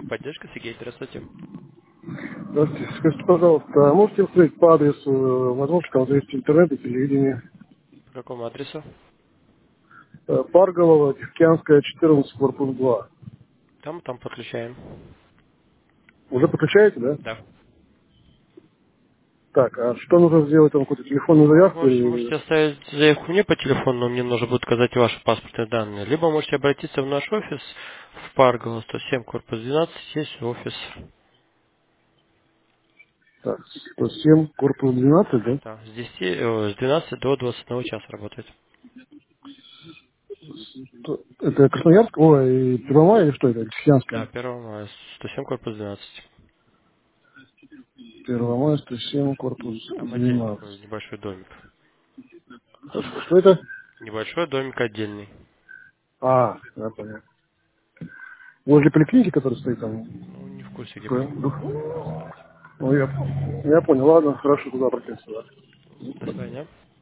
Техподдержка, Сергей, здравствуйте. Здравствуйте. Скажите, пожалуйста, а можете устроить по адресу возможность кого завести интернет и телевидение? По какому адресу? Парголова, Тихоокеанская, 14, корпус 2. Там подключаем. Уже подключаете, да? Да. Так, а что нужно сделать? Там какую-то телефонную Ну, заявку можете или... оставить заявку мне по телефону, но мне нужно будет указать ваши паспортные данные. Либо можете обратиться в наш офис в Парголо, 107, корпус 12, есть офис. Так, 107, корпус 12, да? Да, с 12 до 21 часа работает. Это Красноярск? Ой, Первомай или что это? Да, Тихоокеанская. 1 мая, 107, корпус 12. Первомай, 107, корпус Там отдельный 12. такой небольшой домик. Хорошо, что это? Небольшой домик отдельный. А, я понял. Возле поликлиники, которая стоит там? Ну, не в курсе, где Такое, поликлиника стоит. ну, я понял, ладно, хорошо, туда обратимся, да. До свидания.